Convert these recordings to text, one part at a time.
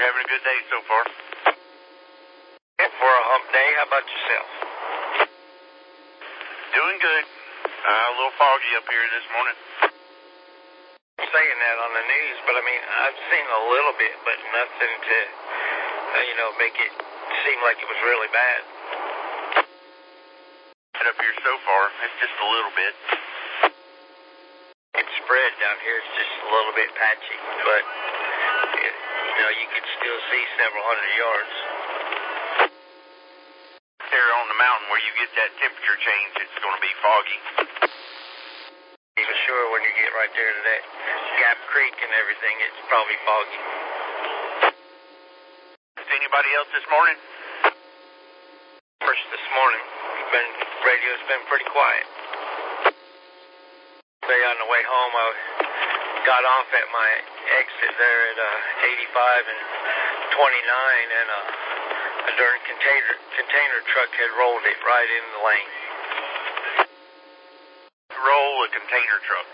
having a good day so far? Yeah, for a hump day. How about yourself? Doing good. A little foggy up here this morning. I'm saying that on the news, but I mean, I've seen a little bit, but nothing to, make it seem like it was really bad. Up here so far, it's just a little bit. It's spread down here. It's just a little bit patchy, but you can still see several hundred yards. There on the mountain where you get that temperature change, it's going to be foggy. For sure, when you get right there to that Gap Creek and everything, it's probably foggy. Is anybody else this morning? First this morning, radio's been pretty quiet. Say on the way home, I got off at my exit there at 85 and 29, and a darn container truck had rolled it right in the lane. Roll a container truck.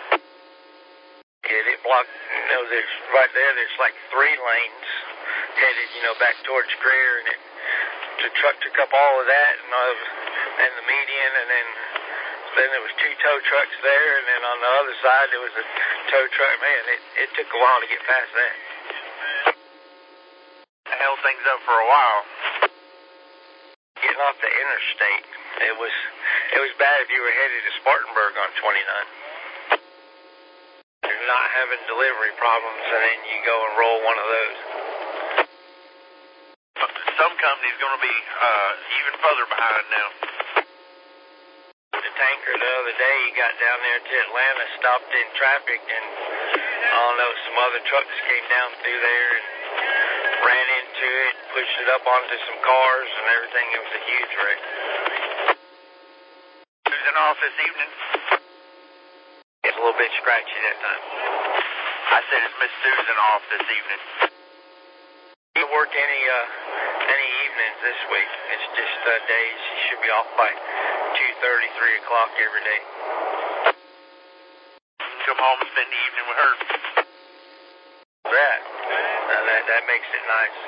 It blocked, there's right there, there's like 3 lanes headed, back towards Greer, and the truck took up all of that, and the median, and then there was 2 tow trucks there, and then on the other side there was a tow truck. Man, it took a while to get past that. Held things up for a while. Getting off the interstate, it was bad if you were headed to Spartanburg on 29. You're not having delivery problems, and then you go and roll one of those. Some companies going to be even further behind now. The tanker the other day, he got down there to Atlanta, stopped in traffic, and some other trucks came down through there and ran into it, pushed it up onto some cars and everything. It was a huge wreck. Susan off this evening? It's a little bit scratchy that time. I said, is Miss Susan off this evening? She didn't work any evenings this week. It's just days. She should be off by 2:30, 3 o'clock every day. Come home and spend the evening with her. That makes it nice.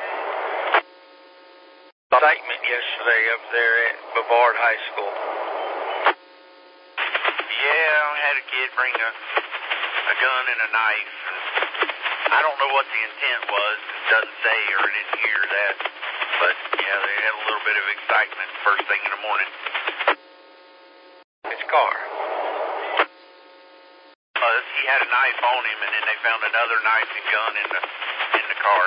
Excitement yesterday up there at Bavard High School. Yeah, I had a kid bring a gun and a knife. I don't know what the intent was. It doesn't say, or I didn't hear that. But, yeah, they had a little bit of excitement first thing in the morning. His car. He had a knife on him, and then they found another knife and gun in the car.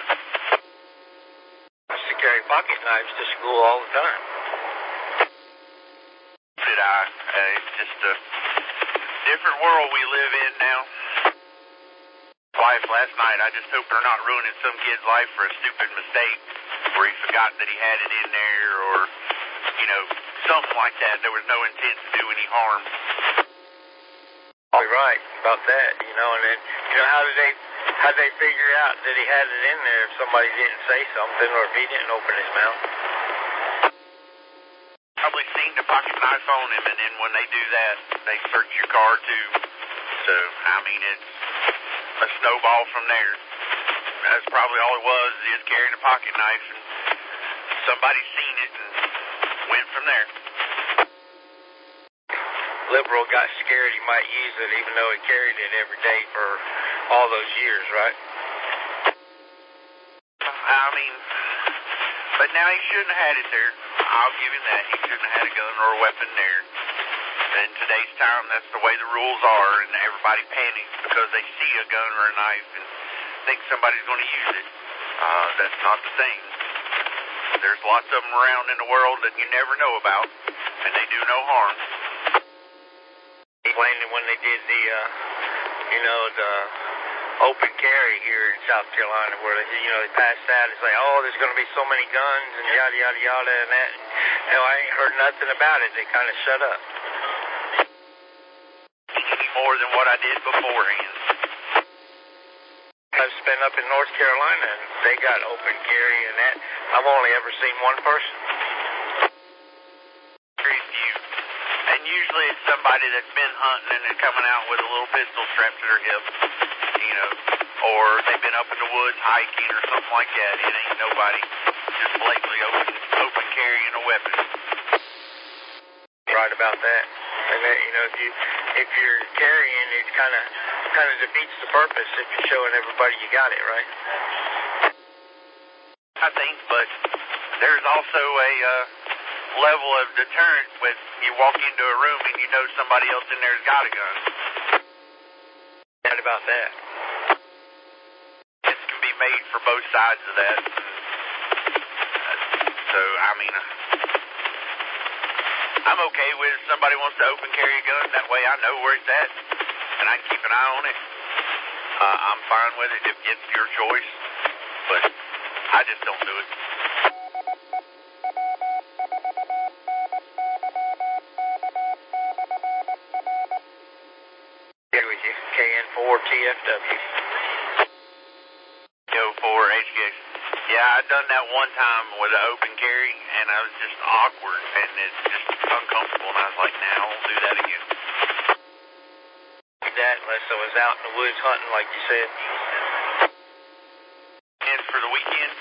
I used to carry pocket knives to school all the time. Did I? It's just a different world we live in now. Wife last night, I just hope they're not ruining some kid's life for a stupid mistake where he forgot that he had it in there, or, something like that. There was no intent to do any harm. Probably right about that, and then, how did they figure out that he had it in there if somebody didn't say something, or if he didn't open his mouth? Probably seen the pocket knife on him, and then when they do that, they search your car too. So, it's a snowball from there. That's probably all it was, is carrying a pocket knife, and somebody seen it and went from there. Liberal got scared he might use it, even though he carried it every day for all those years, right? But now he shouldn't have had it there. I'll give him that. He shouldn't have had a gun or a weapon there. In today's time, that's the way the rules are, and everybody panics because they see a gun or a knife and think somebody's going to use it. That's not the thing. There's lots of them around in the world that you never know about, and they do no harm. When they did the open carry here in South Carolina, where they passed that, it's like, there's going to be so many guns and yada yada yada and that. I ain't heard nothing about it. They kind of shut up. Any more than what I did beforehand. I've spent up in North Carolina, and they got open carry and that. I've only ever seen one person. Very few. And usually it's somebody that's been hunting and coming out with a little pistol strapped to their hip. or they've been up in the woods hiking or something like that. It ain't nobody just blatantly open carrying a weapon. Right about that. And that, you know, if you're carrying, it kind of defeats the purpose if you're showing everybody you got it, right? I think, but there's also a level of deterrent when you walk into a room and you know somebody else in there's got a gun. What about that? It can be made for both sides of that. So, I mean, I'm okay with if somebody wants to open carry a gun. That way I know where it's at, and I can keep an eye on it. I'm fine with it if it's your choice, but I just don't do it. Good with you. KN4TFW. Go for HKX. Yeah, I done that one time with an open carry, and I was just awkward, and it's just uncomfortable, and I was like, nah, I won't do that again. That unless I was out in the woods hunting, like you said. And for the weekend?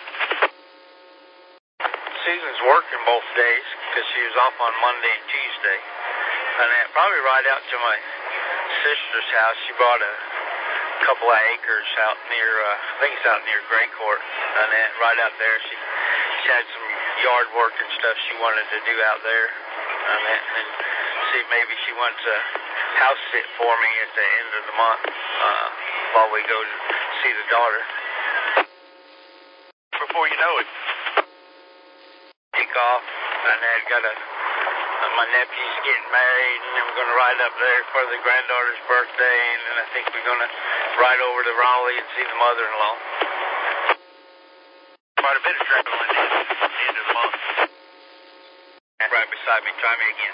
Susan's working both days because she was off on Monday and Tuesday. And then probably right out to my sister's house. She bought a couple of acres out near, I think it's out near Gray Court. And then right out there, she had some yard work and stuff she wanted to do out there. And then see maybe she wants a house sit for me at the end of the month while we go to see the daughter. Before you know it. Week off, and I've got my nephew's getting married, and then we're going to ride up there for the granddaughter's birthday, and then I think we're going to ride over to Raleigh and see the mother-in-law. Quite a bit of traveling at the end of the month. Right beside me. Try me again.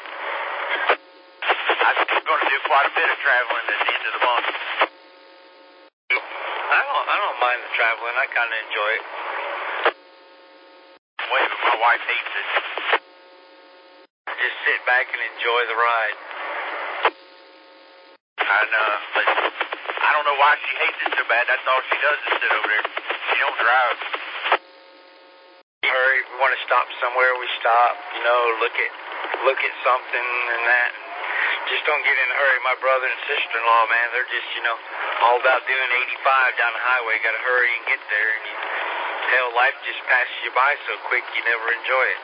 I think I'm going to do quite a bit of traveling at the end of the month. I don't mind the traveling. I kind of enjoy it. Wait, but my wife hates it. Just sit back and enjoy the ride. And, but I don't know why she hates it so bad. That's all she does is sit over there. She don't drive. Hurry, if we want to stop somewhere, we stop. You know, look at something and that. Just don't get in a hurry. My brother and sister-in-law, man, they're just, you know, all about doing 85 down the highway. Got to hurry and get there. And hell, life just passes you by so quick you never enjoy it.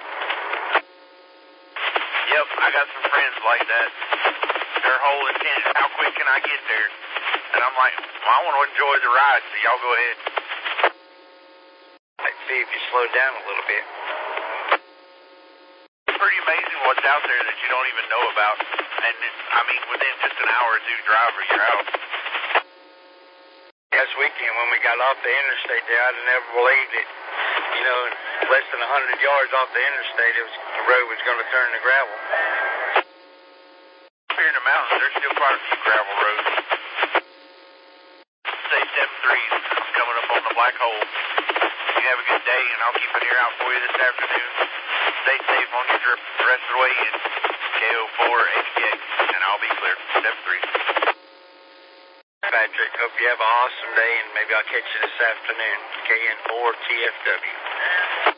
Yep, I got some friends like that. Their whole intent is, how quick can I get there? And I'm like, well, I want to enjoy the ride, so y'all go ahead. Let's see if you slow down a little bit. It's pretty amazing what's out there that you don't even know about. And I mean, within just an hour or two drive, you're out. Last weekend when we got off the interstate there, I'd have never believed it. You know, less than 100 yards off the interstate, the road was going to turn to gravel. Here in the mountains, there's still quite a few gravel roads. Say 7-3, I'm coming up on the black hole. You have a good day, and I'll keep an ear out for you this afternoon. Stay safe on your trip the rest of the way in. KO4HKX, and I'll be clear. 7-3. Patrick, hope you have an awesome day, and maybe I'll catch you this afternoon. KN4TFW.